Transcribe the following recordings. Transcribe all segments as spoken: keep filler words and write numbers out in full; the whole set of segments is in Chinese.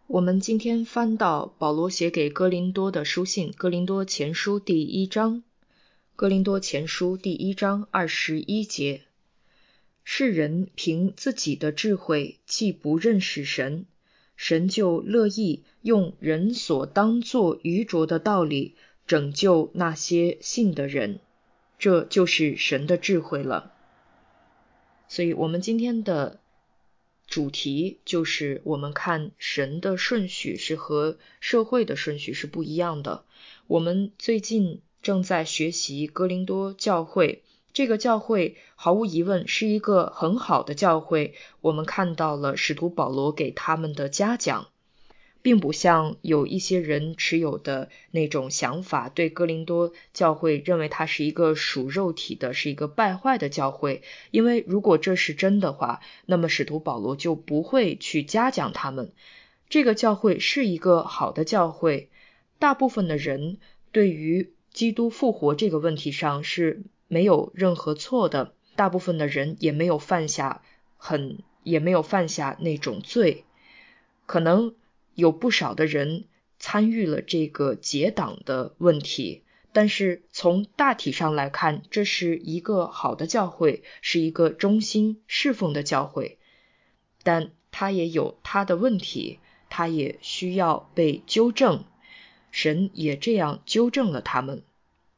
我们今天翻到保罗写给哥林多的书信，哥林多前书第一章，哥林多前书第一章二十一节。世人凭自己的智慧既不认识神，神就乐意用人所当作愚拙的道理拯救那些信的人，这就是神的智慧了。所以我们今天的主题就是我们看神的顺序是和社会的顺序是不一样的。我们最近正在学习哥林多教会，这个教会毫无疑问是一个很好的教会，我们看到了使徒保罗给他们的嘉奖，并不像有一些人持有的那种想法，对哥林多教会认为它是一个属肉体的，是一个败坏的教会。因为如果这是真的话，那么使徒保罗就不会去嘉奖他们。这个教会是一个好的教会，大部分的人对于基督复活这个问题上是没有任何错的，大部分的人也没有犯下很也没有犯下那种罪。可能有不少的人参与了这个结党的问题，但是从大体上来看，这是一个好的教会，是一个忠心侍奉的教会，但它也有它的问题，它也需要被纠正，神也这样纠正了他们。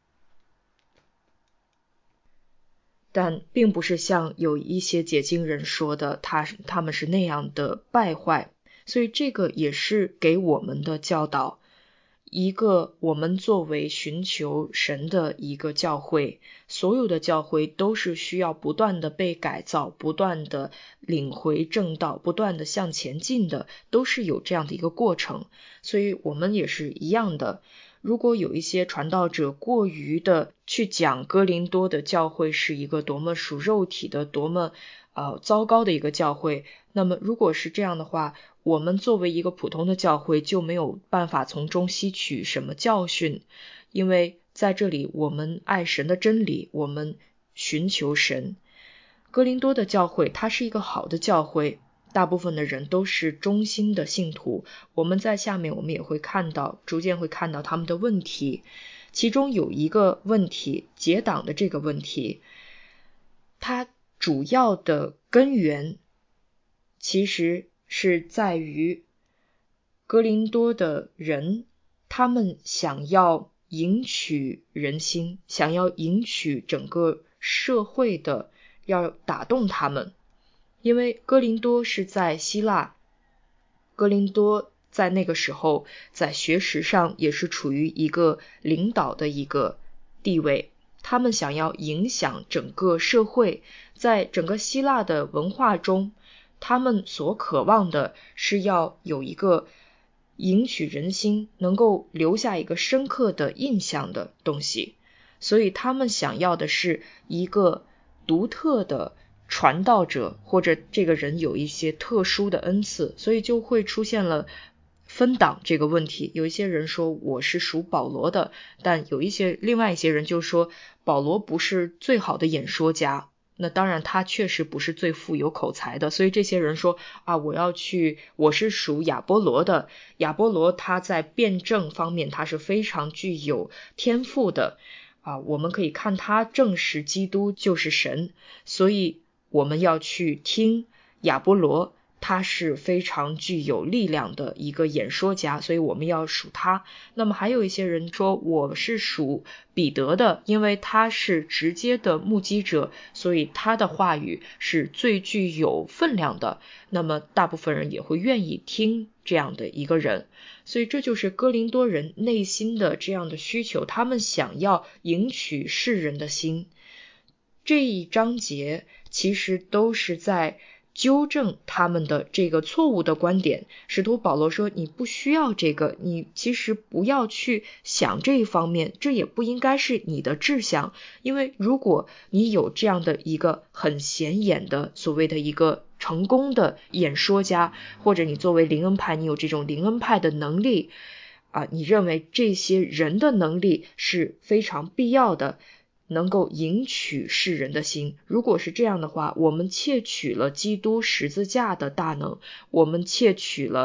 但并不是像有一些解经人说的，他他们是那样的败坏，所以这个也是给我们的教导，一个我们作为寻求神的一个教会，所有的教会都是需要不断的被改造，不断的领回正道，不断的向前进的，都是有这样的一个过程。所以我们也是一样的，如果有一些传道者过于的去讲哥林多的教会是一个多么属肉体的，多么呃糟糕的一个教会，那么如果是这样的话，我们作为一个普通的教会就没有办法从中吸取什么教训，因为在这里我们爱神的真理，我们寻求神。哥林多的教会它是一个好的教会，大部分的人都是忠心的信徒，我们在下面我们也会看到，逐渐会看到他们的问题。其中有一个问题，结党的这个问题，它主要的根源其实是在于哥林多的人，他们想要赢取人心，想要赢取整个社会的，要打动他们。因为哥林多是在希腊，哥林多在那个时候在学识上也是处于一个领导的一个地位，他们想要影响整个社会，在整个希腊的文化中，他们所渴望的是要有一个赢取人心，能够留下一个深刻的印象的东西，所以他们想要的是一个独特的传道者，或者这个人有一些特殊的恩赐，所以就会出现了分党这个问题。有一些人说我是属保罗的，但有一些另外一些人就说保罗不是最好的演说家，那当然他确实不是最富有口才的，所以这些人说啊，我要去我是属亚波罗的，亚波罗他在辩证方面他是非常具有天赋的啊，我们可以看他证实基督就是神，所以我们要去听亚波罗，他是非常具有力量的一个演说家，所以我们要属他。那么还有一些人说我是属彼得的，因为他是直接的目击者，所以他的话语是最具有分量的，那么大部分人也会愿意听这样的一个人。所以这就是哥林多人内心的这样的需求，他们想要赢取世人的心。这一章节其实都是在纠正他们的这个错误的观点。使徒保罗说你不需要这个，你其实不要去想这一方面，这也不应该是你的志向，因为如果你有这样的一个很显眼的所谓的一个成功的演说家，或者你作为灵恩派你有这种灵恩派的能力啊，你认为这些人的能力是非常必要的，能够赢取世人的心。如果是这样的话，我们窃取了基督十字架的大能，我们窃取了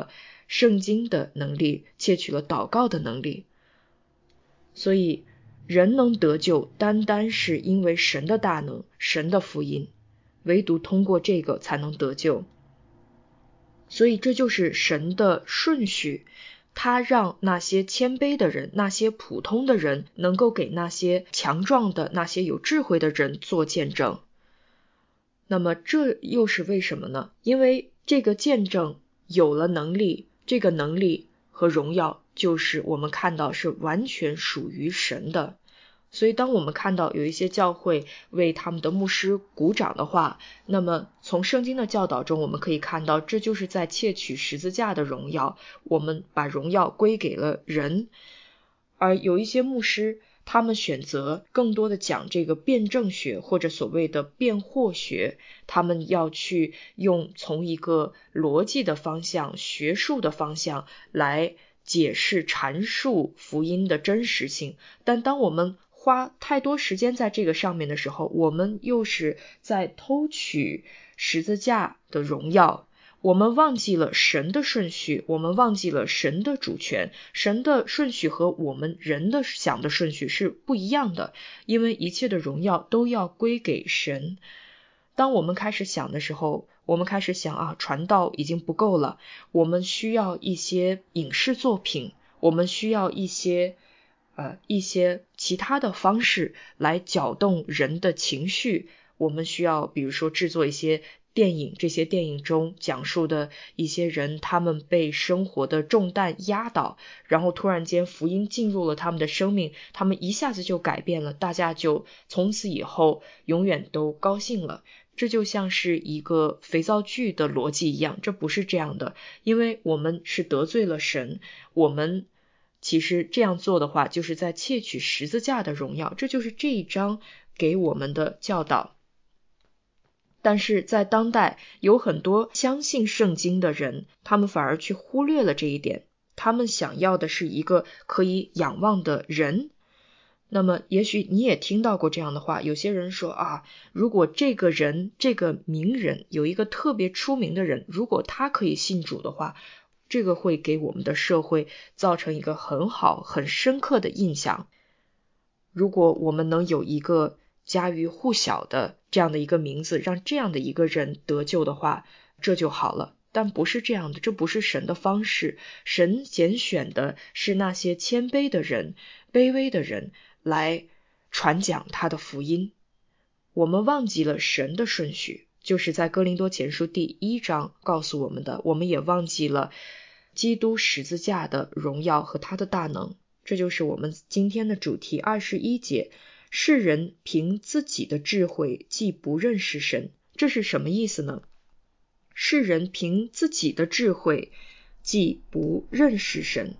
圣经的能力，窃取了祷告的能力。所以人能得救，单单是因为神的大能，神的福音，唯独通过这个才能得救。所以这就是神的顺序，他让那些谦卑的人，那些普通的人，能够给那些强壮的、那些有智慧的人做见证。那么这又是为什么呢？因为这个见证有了能力，这个能力和荣耀就是我们看到是完全属于神的。所以当我们看到有一些教会为他们的牧师鼓掌的话，那么从圣经的教导中我们可以看到，这就是在窃取十字架的荣耀，我们把荣耀归给了人。而有一些牧师，他们选择更多的讲这个辩证学或者所谓的辩惑学，他们要去用从一个逻辑的方向、学术的方向来解释阐述福音的真实性。但当我们花太多时间在这个上面的时候，我们又是在偷取十字架的荣耀，我们忘记了神的顺序，我们忘记了神的主权。神的顺序和我们人的想的顺序是不一样的，因为一切的荣耀都要归给神。当我们开始想的时候，我们开始想啊，传道已经不够了，我们需要一些影视作品，我们需要一些呃一些其他的方式来搅动人的情绪。我们需要比如说制作一些电影，这些电影中讲述的一些人，他们被生活的重担压倒，然后突然间福音进入了他们的生命，他们一下子就改变了，大家就从此以后永远都高兴了。这就像是一个肥皂剧的逻辑一样，这不是这样的，因为我们是得罪了神，我们其实这样做的话，就是在窃取十字架的荣耀，这就是这一章给我们的教导。但是在当代，有很多相信圣经的人，他们反而去忽略了这一点，他们想要的是一个可以仰望的人。那么也许你也听到过这样的话，有些人说啊，如果这个人，这个名人，有一个特别出名的人，如果他可以信主的话，这个会给我们的社会造成一个很好很深刻的印象。如果我们能有一个家喻户晓的这样的一个名字，让这样的一个人得救的话，这就好了。但不是这样的，这不是神的方式。神拣选的是那些谦卑的人、卑微的人来传讲他的福音。我们忘记了神的顺序，就是在哥林多前书第一章告诉我们的，我们也忘记了基督十字架的荣耀和他的大能。这就是我们今天的主题，二十一节，世人凭自己的智慧既不认识神。这是什么意思呢？世人凭自己的智慧既不认识神。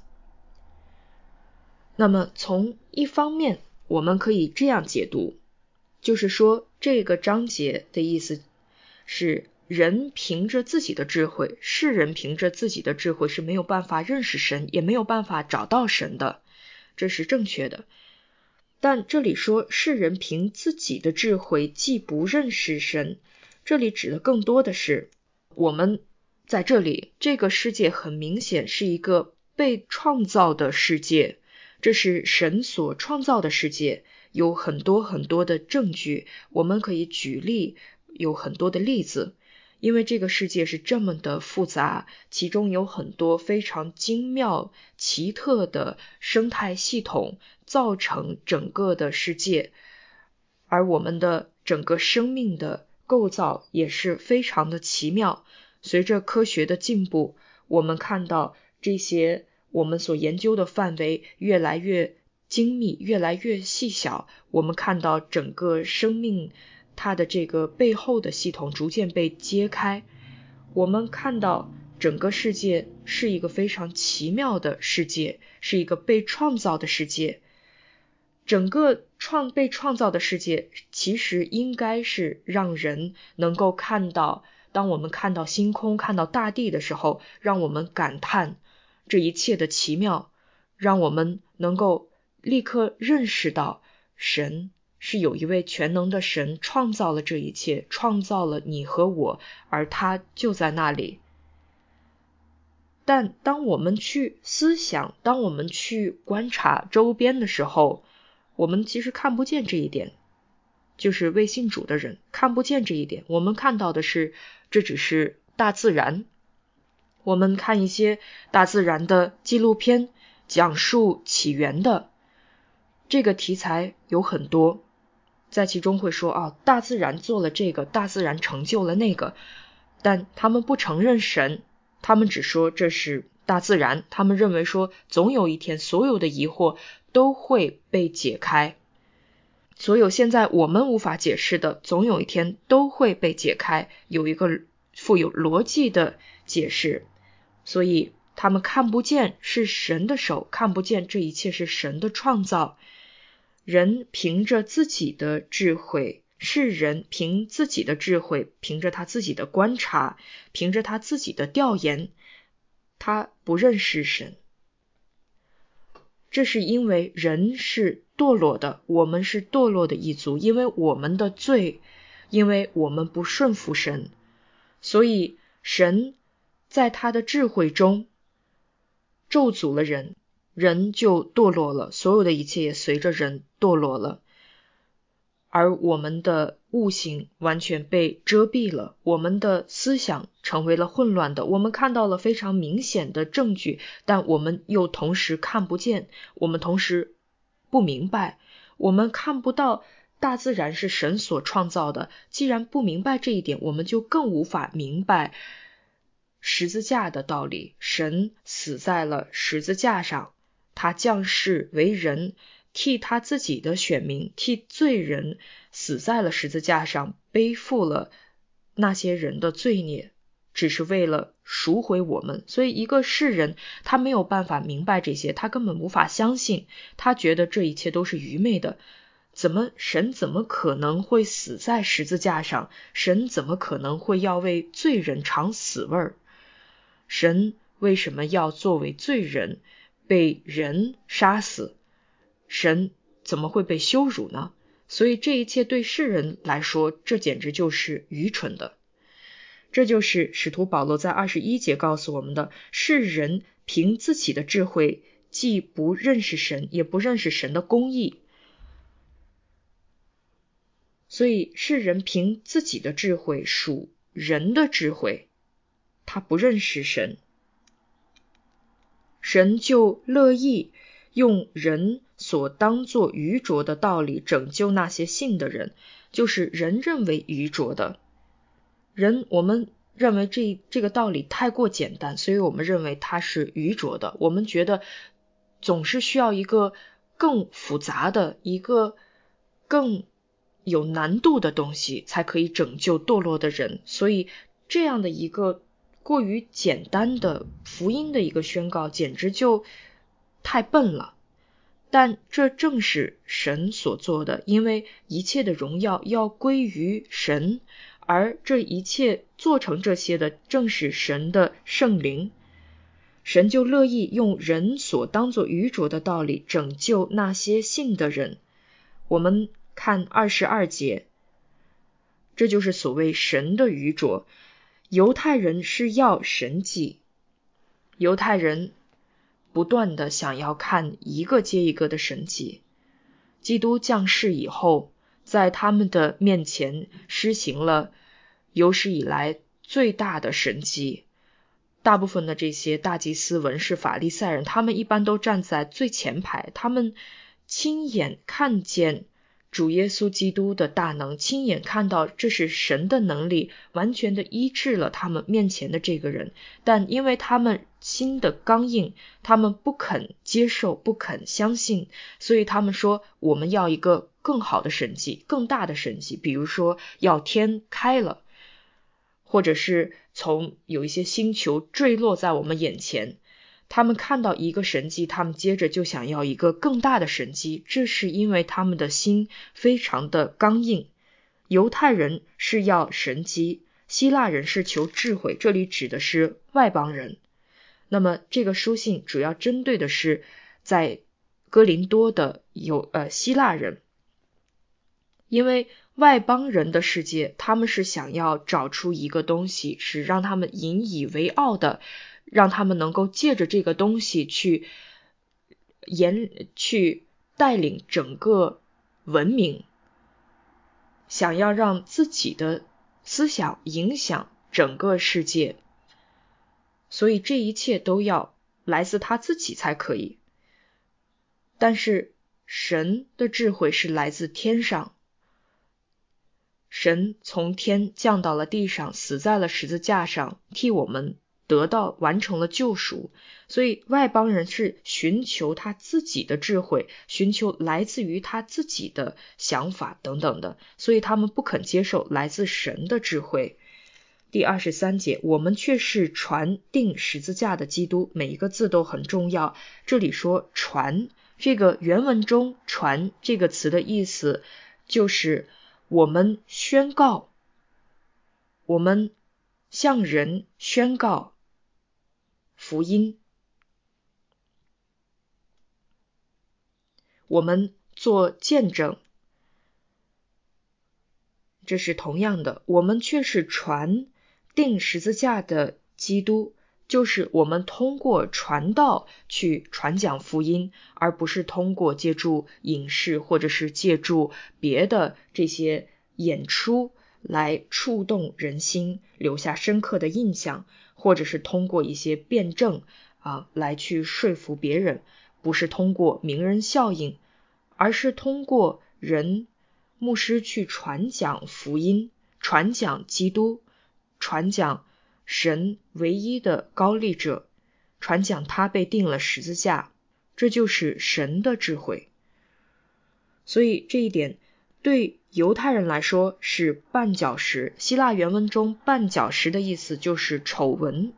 那么从一方面我们可以这样解读，就是说这个章节的意思是人凭着自己的智慧，世人凭着自己的智慧是没有办法认识神，也没有办法找到神的，这是正确的。但这里说世人凭自己的智慧既不认识神，这里指的更多的是我们在这里，这个世界很明显是一个被创造的世界，这是神所创造的世界，有很多很多的证据，我们可以举例，有很多的例子。因为这个世界是这么的复杂，其中有很多非常精妙奇特的生态系统造成整个的世界，而我们的整个生命的构造也是非常的奇妙。随着科学的进步，我们看到这些我们所研究的范围越来越精密，越来越细小，我们看到整个生命它的这个背后的系统逐渐被揭开，我们看到整个世界是一个非常奇妙的世界，是一个被创造的世界。整个创被创造的世界其实应该是让人能够看到，当我们看到星空，看到大地的时候，让我们感叹这一切的奇妙，让我们能够立刻认识到神是有一位全能的神创造了这一切，创造了你和我，而他就在那里。 但当我们去思想，当我们去观察周边的时候，我们其实看不见这一点，就是未信主的人看不见这一点。我们看到的是这只是大自然，我们看一些大自然的纪录片，讲述起源的这个题材有很多，在其中会说啊，大自然做了这个，大自然成就了那个，但他们不承认神，他们只说这是大自然，他们认为说总有一天所有的疑惑都会被解开，所有现在我们无法解释的总有一天都会被解开，有一个富有逻辑的解释。所以他们看不见是神的手，看不见这一切是神的创造。人凭着自己的智慧，是人凭自己的智慧，凭着他自己的观察，凭着他自己的调研，他不认识神。这是因为人是堕落的，我们是堕落的一族，因为我们的罪，因为我们不顺服神，所以神在他的智慧中咒诅了人，人就堕落了，所有的一切也随着人堕落了，而我们的悟性完全被遮蔽了，我们的思想成为了混乱的，我们看到了非常明显的证据，但我们又同时看不见，我们同时不明白，我们看不到大自然是神所创造的，既然不明白这一点，我们就更无法明白十字架的道理。神死在了十字架上，他降世为人，替他自己的选民，替罪人死在了十字架上，背负了那些人的罪孽，只是为了赎回我们。所以一个世人他没有办法明白这些，他根本无法相信，他觉得这一切都是愚昧的。怎么神怎么可能会死在十字架上？神怎么可能会要为罪人尝死味儿？神为什么要作为罪人被人杀死？神怎么会被羞辱呢？所以这一切对世人来说，这简直就是愚蠢的。这就是使徒保罗在二十一节告诉我们的，世人凭自己的智慧，既不认识神，也不认识神的公义。所以世人凭自己的智慧，属人的智慧，他不认识神，神就乐意用人所当作愚拙的道理拯救那些信的人，就是人认为愚拙的人，我们认为这这个道理太过简单，所以我们认为它是愚拙的，我们觉得总是需要一个更复杂的，一个更有难度的东西才可以拯救堕落的人，所以这样的一个过于简单的福音的一个宣告简直就太笨了。但这正是神所做的，因为一切的荣耀要归于神，而这一切做成这些的正是神的圣灵。神就乐意用人所当作愚拙的道理拯救那些信的人。我们看二十二节，这就是所谓神的愚拙。犹太人是要神迹，犹太人不断的想要看一个接一个的神迹。基督降世以后，在他们的面前施行了有史以来最大的神迹。大部分的这些大祭司、文士、法利赛人，他们一般都站在最前排，他们亲眼看见主耶稣基督的大能，亲眼看到这是神的能力，完全的医治了他们面前的这个人。但因为他们心的刚硬，他们不肯接受，不肯相信，所以他们说我们要一个更好的神迹，更大的神迹，比如说要天开了，或者是从有一些星球坠落在我们眼前。他们看到一个神迹，他们接着就想要一个更大的神迹，这是因为他们的心非常的刚硬。犹太人是要神迹，希腊人是求智慧，这里指的是外邦人。那么这个书信主要针对的是在哥林多的有呃希腊人，因为外邦人的世界，他们是想要找出一个东西是让他们引以为傲的， 让他们能够借着这个东西去沿去带领整个文明，想要让自己的思想影响整个世界，所以这一切都要来自他自己才可以。但是神的智慧是来自天上，神从天降到了地上，死在了十字架上，替我们得到完成了救赎。所以外邦人是寻求他自己的智慧，寻求来自于他自己的想法等等的，所以他们不肯接受来自神的智慧。第二十三节，我们却是传钉十字架的基督，每一个字都很重要。这里说传，这个原文中传这个词的意思就是我们宣告，我们向人宣告福音，我们做见证。这是同样的，我们却是传钉十字架的基督，就是我们通过传道去传讲福音，而不是通过借助影视或者是借助别的这些演出来触动人心，留下深刻的印象，或者是通过一些辩证啊来去说服别人，不是通过名人效应，而是通过人牧师去传讲福音，传讲基督，传讲神唯一的高立者，传讲他被钉了十字架，这就是神的智慧。所以这一点对犹太人来说是绊脚石，希腊原文中绊脚石的意思就是丑闻。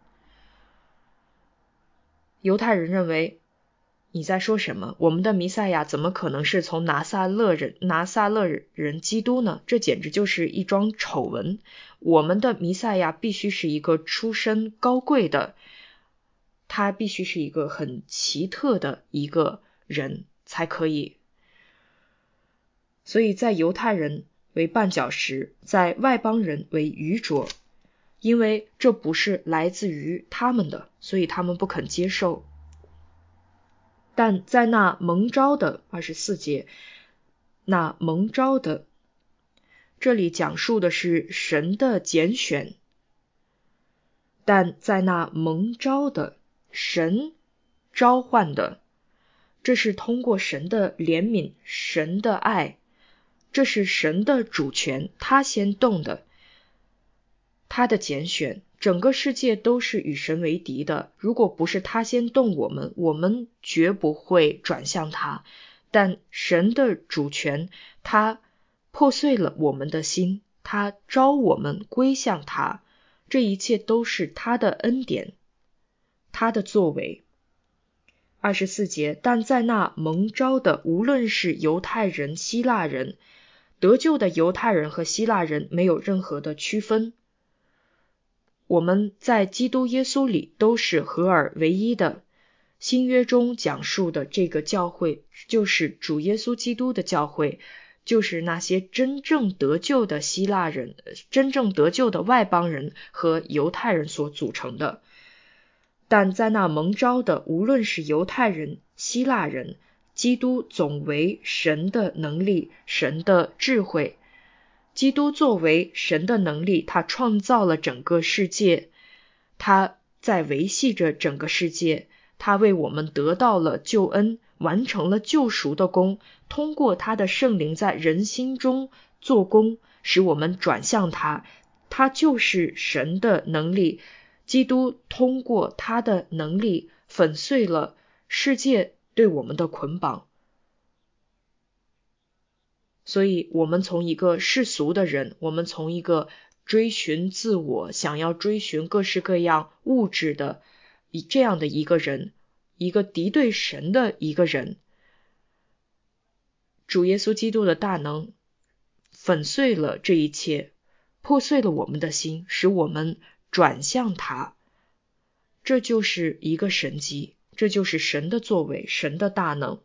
犹太人认为你在说什么？我们的弥赛亚怎么可能是从拿撒勒人拿撒勒人基督呢？这简直就是一桩丑闻。我们的弥赛亚必须是一个出身高贵的，他必须是一个很奇特的一个人才可以。所以在犹太人为绊脚石，在外邦人为愚拙，因为这不是来自于他们的，所以他们不肯接受。但在那蒙召的二十四节，那蒙召的，这里讲述的是神的拣选。但在那蒙召的，神召唤的，这是通过神的怜悯，神的爱，这是神的主权，他先动的，他的拣选。整个世界都是与神为敌的，如果不是他先动我们，我们绝不会转向他。但神的主权，他破碎了我们的心，他召我们归向他，这一切都是他的恩典，他的作为。二十四节，但在那蒙召的，无论是犹太人、希腊人，得救的犹太人和希腊人没有任何的区分。我们在基督耶稣里都是合而为一的。新约中讲述的这个教会，就是主耶稣基督的教会，就是那些真正得救的希腊人、真正得救的外邦人和犹太人所组成的。但在那蒙召的，无论是犹太人、希腊人，基督总为神的能力、神的智慧。基督作为神的能力，他创造了整个世界，他在维系着整个世界，他为我们得到了救恩，完成了救赎的功，通过他的圣灵在人心中做工，使我们转向他，他就是神的能力。基督通过他的能力粉碎了世界对我们的捆绑。所以我们从一个世俗的人，我们从一个追寻自我，想要追寻各式各样物质的这样的一个人，一个敌对神的一个人，主耶稣基督的大能粉碎了这一切，破碎了我们的心，使我们转向他。这就是一个神迹，这就是神的作为，神的大能。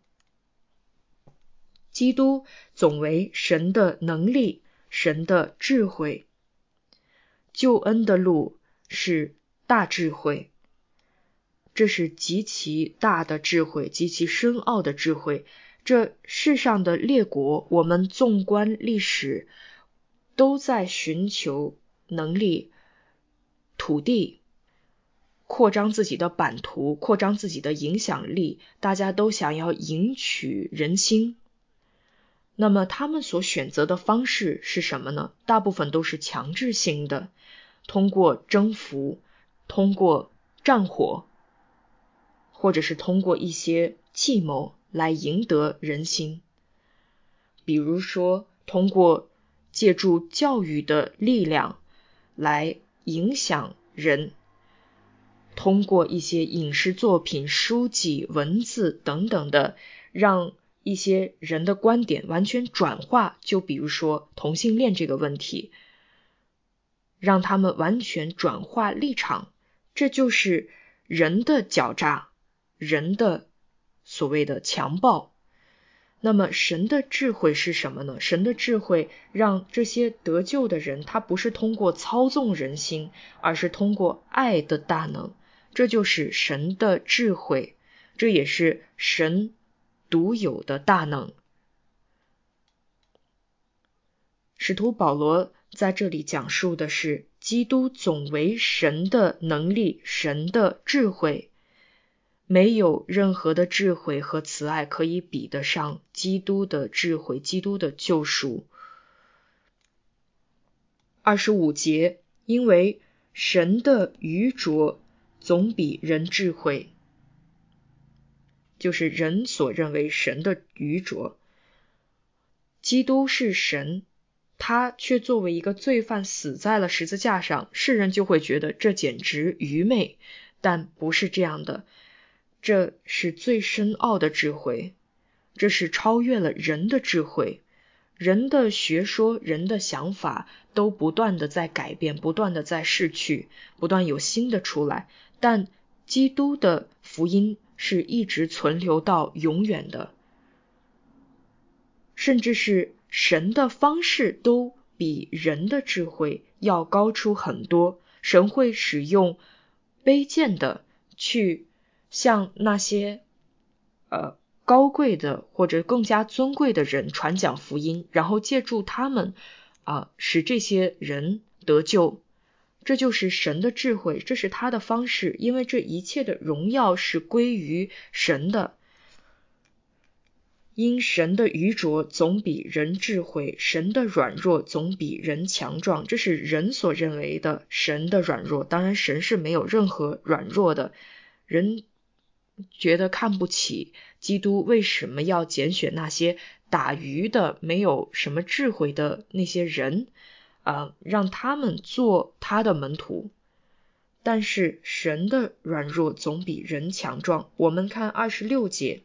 基督总为神的能力，神的智慧。救恩的路是大智慧， 这是极其大的智慧，极其深奥的智慧。这世上的列国，我们纵观历史，都在寻求能力、土地，扩张自己的版图，扩张自己的影响力，大家都想要赢取人心。那么他们所选择的方式是什么呢？大部分都是强制性的，通过征服，通过战火，或者是通过一些计谋来赢得人心。比如说通过借助教育的力量来影响人，通过一些影视作品、书籍、文字等等的，让一些人的观点完全转化。就比如说同性恋这个问题，让他们完全转化立场，这就是人的狡诈，人的所谓的强暴。那么神的智慧是什么呢？神的智慧让这些得救的人，他不是通过操纵人心，而是通过爱的大能。这就是神的智慧，这也是神独有的大能。使徒保罗在这里讲述的是基督总为神的能力，神的智慧。没有任何的智慧和慈爱可以比得上基督的智慧，基督的救赎。二十五节，因为神的愚拙总比人智慧，就是人所认为神的愚拙。基督是神，他却作为一个罪犯死在了十字架上，世人就会觉得这简直愚昧，但不是这样的。这是最深奥的智慧，这是超越了人的智慧。人的学说，人的想法都不断的在改变，不断的在逝去，不断有新的出来，但基督的福音是一直存留到永远的。甚至是神的方式都比人的智慧要高出很多。神会使用卑贱的去向那些呃高贵的或者更加尊贵的人传讲福音，然后借助他们啊、呃，使这些人得救。这就是神的智慧，这是他的方式，因为这一切的荣耀是归于神的。因神的愚拙总比人智慧，神的软弱总比人强壮。这是人所认为的神的软弱，当然神是没有任何软弱的。人觉得看不起基督，为什么要拣选那些打鱼的没有什么智慧的那些人啊、呃，让他们做他的门徒？但是神的软弱总比人强壮。我们看二十六节，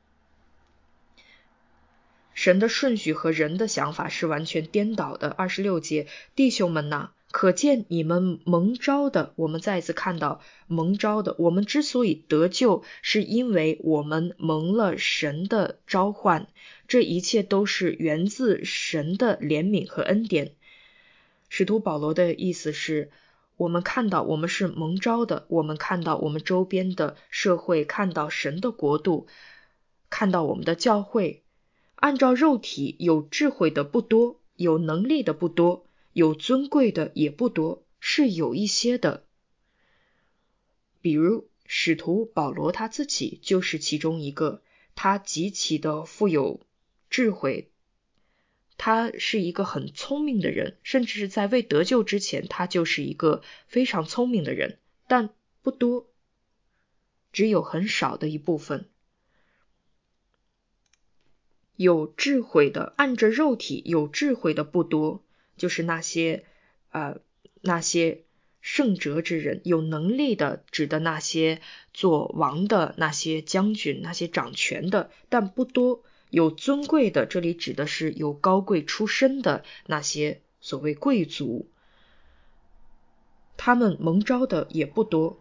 神的顺序和人的想法是完全颠倒的。二十六节，弟兄们哪，可见你们蒙召的，我们再一次看到蒙召的，我们之所以得救，是因为我们蒙了神的召唤，这一切都是源自神的怜悯和恩典。使徒保罗的意思是，我们看到我们是蒙召的，我们看到我们周边的社会，看到神的国度，看到我们的教会，按照肉体有智慧的不多，有能力的不多，有尊贵的也不多，是有一些的。比如使徒保罗他自己就是其中一个，他极其的富有智慧，他是一个很聪明的人，甚至是在未得救之前，他就是一个非常聪明的人，但不多，只有很少的一部分。有智慧的，按着肉体有智慧的不多，就是那些呃那些圣哲之人，有能力的指的那些做王的，那些将军，那些掌权的，但不多。有尊贵的，这里指的是有高贵出身的那些所谓贵族，他们蒙召的也不多。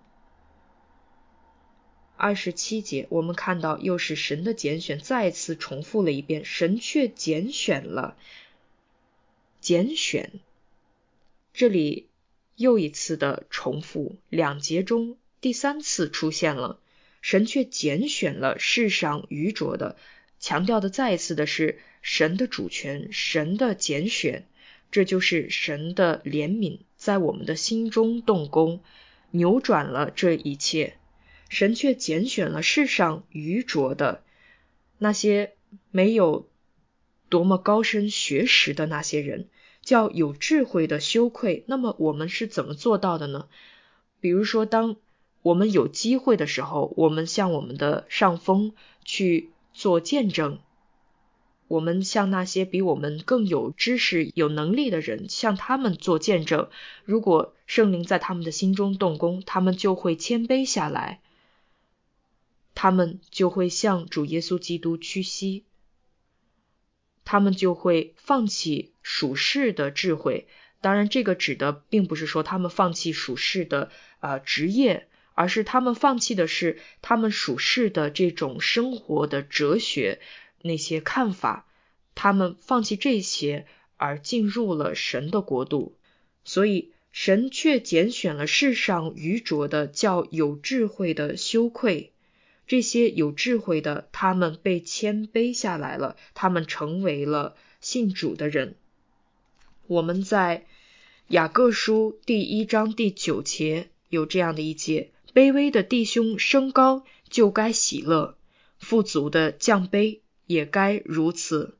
二十七节，我们看到又是神的拣选，再次重复了一遍，神却拣选了。拣选，这里又一次的重复，两节中第三次出现了。 神却拣选了世上愚拙的。强调的再一次的是神的主权，神的拣选，这就是神的怜悯在我们的心中动工，扭转了这一切。神却拣选了世上愚拙的，那些没有多么高深学识的那些人，叫有智慧的羞愧。那么我们是怎么做到的呢？比如说当我们有机会的时候，我们向我们的上峰去做见证，我们向那些比我们更有知识有能力的人，向他们做见证，如果圣灵在他们的心中动工，他们就会谦卑下来，他们就会向主耶稣基督屈膝，他们就会放弃属世的智慧。当然这个指的并不是说他们放弃属世的呃职业，而是他们放弃的是他们属世的这种生活的哲学，那些看法，他们放弃这些而进入了神的国度。所以神却拣选了世上愚拙的，叫有智慧的羞愧。这些有智慧的，他们被谦卑下来了，他们成为了信主的人。我们在雅各书第一章第九节有这样的一节：卑微的弟兄升高，就该喜乐；富足的降卑，也该如此。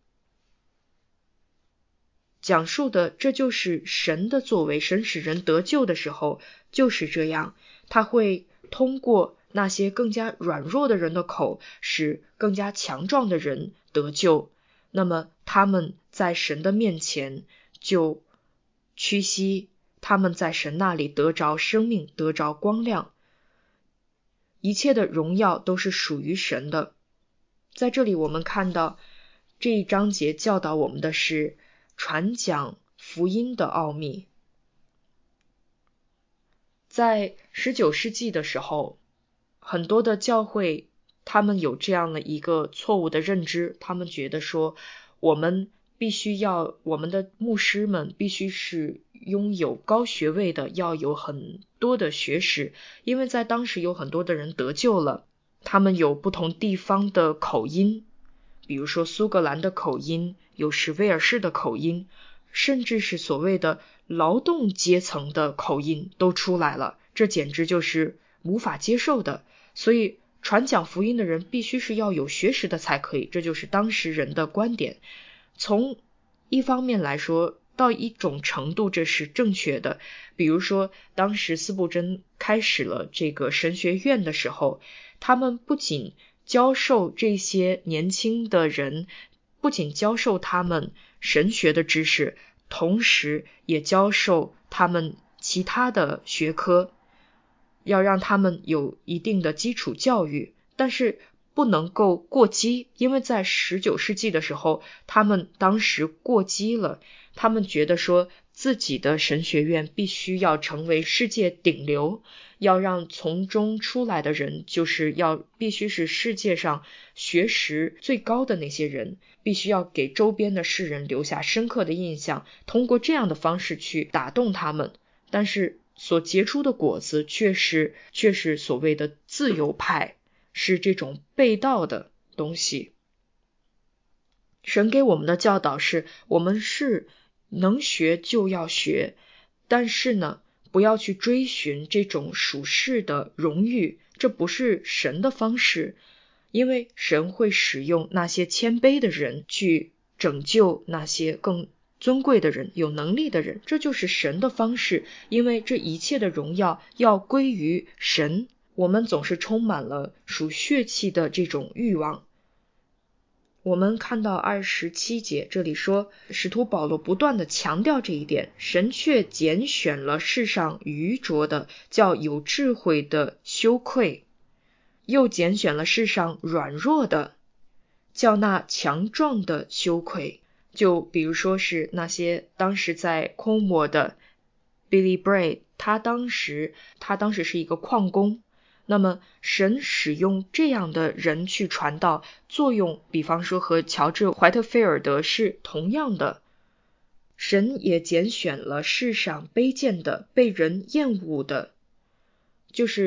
讲述的这就是神的作为，神使人得救的时候就是这样，他会通过那些更加软弱的人的口，使更加强壮的人得救。那么他们在神的面前就屈膝，他们在神那里得着生命，得着光亮，一切的荣耀都是属于神的。在这里我们看到这一章节教导我们的是传讲福音的奥秘。在十九世纪的时候，很多的教会他们有这样的一个错误的认知，他们觉得说我们必须要我们的牧师们必须是拥有高学位的，要有很多的学识，因为在当时有很多的人得救了，他们有不同地方的口音，比如说苏格兰的口音，有时威尔士的口音，甚至是所谓的劳动阶层的口音都出来了，这简直就是无法接受的。所以传讲福音的人必须是要有学识的才可以，这就是当时人的观点。从一方面来说，到一种程度这是正确的，比如说当时司布真开始了这个神学院的时候，他们不仅教授这些年轻的人，不仅教授他们神学的知识，同时也教授他们其他的学科，要让他们有一定的基础教育，但是不能够过激，因为在十九世纪的时候，他们当时过激了，他们觉得说自己的神学院必须要成为世界顶流，要让从中出来的人就是要必须是世界上学识最高的那些人，必须要给周边的世人留下深刻的印象，通过这样的方式去打动他们。但是所结出的果子却是却是所谓的自由派，是这种背道的东西。神给我们的教导是，我们是能学就要学，但是呢，不要去追寻这种属世的荣誉，这不是神的方式，因为神会使用那些谦卑的人去拯救那些更尊贵的人，有能力的人，这就是神的方式，因为这一切的荣耀要归于神。我们总是充满了属血气的这种欲望。我们看到二十七节，这里说使徒保罗不断地强调这一点，神却拣选了世上愚拙的，叫有智慧的羞愧，又拣选了世上软弱的，叫那强壮的羞愧。就比如说是那些当时在空摩的 Billy Bray， 他当时他当时是一个矿工，那么神使用这样的人去传道，作用比方说和乔治怀特菲尔德是同样的。神也拣选了世上卑贱的，被人厌恶的，就是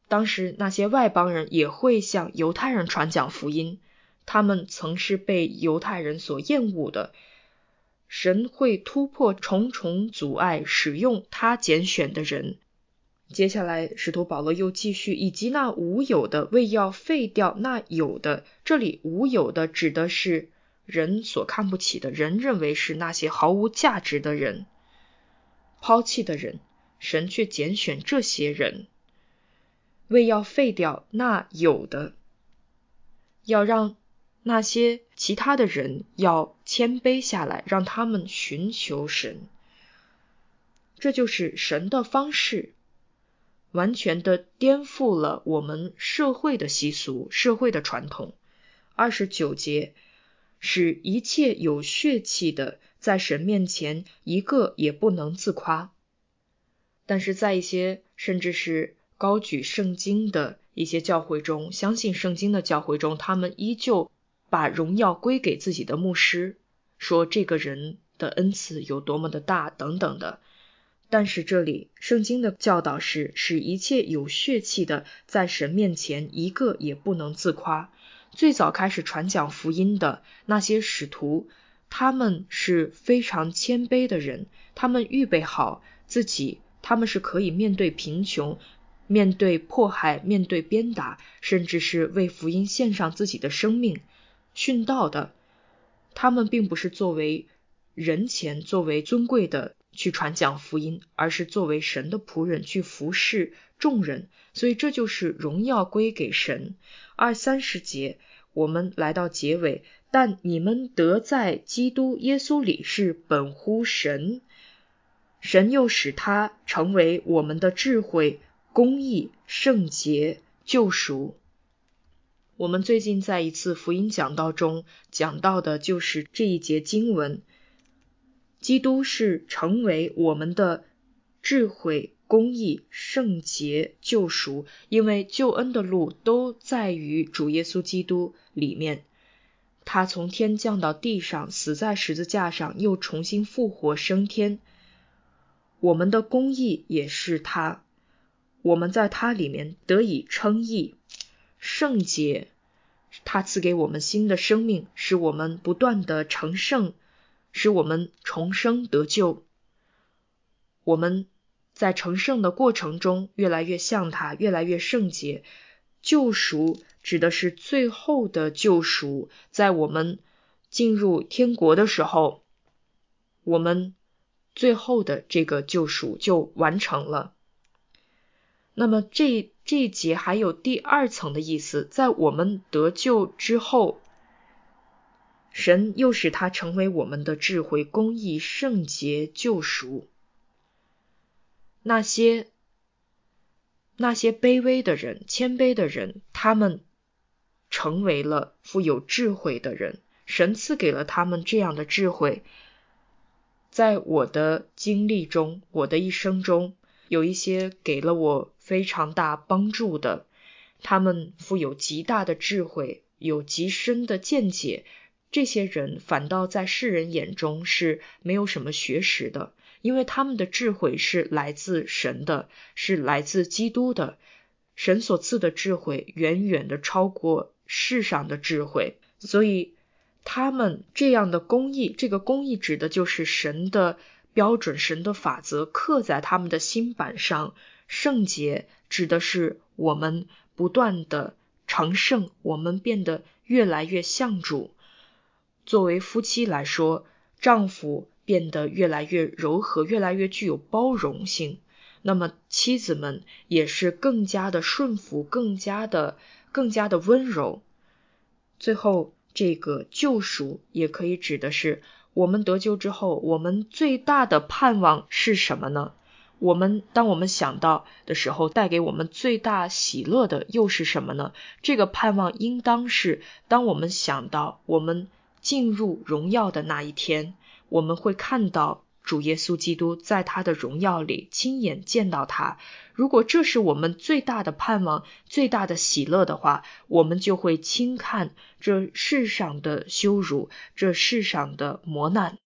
当时那些外邦人也会向犹太人传讲福音，他们曾是被犹太人所厌恶的。神会突破重重阻碍，使用他拣选的人。接下来使徒保罗又继续，以及那无有的，为要废掉那有的。这里无有的指的是人所看不起的，人认为是那些毫无价值的人，抛弃的人，神却拣选这些人，为要废掉那有的，要让那些其他的人要谦卑下来，让他们寻求神。这就是神的方式，完全的颠覆了我们社会的习俗，社会的传统。二十九节，使一切有血气的在神面前一个也不能自夸。但是在一些甚至是高举圣经的一些教会中，相信圣经的教会中，他们依旧把荣耀归给自己的牧师，说这个人的恩赐有多么的大等等的。但是这里圣经的教导是，使一切有血气的在神面前一个也不能自夸。最早开始传讲福音的那些使徒，他们是非常谦卑的人，他们预备好自己，他们是可以面对贫穷，面对迫害，面对鞭打，甚至是为福音献上自己的生命殉道的。他们并不是作为人前作为尊贵的去传讲福音，而是作为神的仆人去服侍众人，所以这就是荣耀归给神。二三十节我们来到结尾，但你们得在基督耶稣里是本乎神，神又使他成为我们的智慧、公义、圣洁、救赎。我们最近在一次福音讲道中讲到的就是这一节经文，基督是成为我们的智慧、公义、圣洁、救赎，因为救恩的路都在于主耶稣基督里面。他从天降到地上，死在十字架上，又重新复活升天。我们的公义也是他，我们在他里面得以称义。圣洁，他赐给我们新的生命，使我们不断的成圣，使我们重生得救。我们在成圣的过程中越来越像他，越来越圣洁。救赎指的是最后的救赎，在我们进入天国的时候，我们最后的这个救赎就完成了。那么这这一节还有第二层的意思，在我们得救之后，神又使他成为我们的智慧、公义、圣洁、救赎。那些那些卑微的人、谦卑的人，他们成为了富有智慧的人，神赐给了他们这样的智慧。在我的经历中，我的一生中，有一些给了我非常大帮助的，他们富有极大的智慧，有极深的见解，这些人反倒在世人眼中是没有什么学识的，因为他们的智慧是来自神的，是来自基督的。神所赐的智慧远远的超过世上的智慧，所以他们这样的公义，这个公义指的就是神的标准，神的法则刻在他们的心板上。圣洁指的是我们不断的成圣，我们变得越来越像主。作为夫妻来说，丈夫变得越来越柔和，越来越具有包容性，那么妻子们也是更加的顺服，更加的更加的温柔。最后这个救赎也可以指的是我们得救之后，我们最大的盼望是什么呢？我们当我们想到的时候，带给我们最大喜乐的又是什么呢？这个盼望应当是当我们想到我们进入荣耀的那一天，我们会看到主耶稣基督在他的荣耀里，亲眼见到他。如果这是我们最大的盼望，最大的喜乐的话，我们就会轻看这世上的羞辱，这世上的磨难。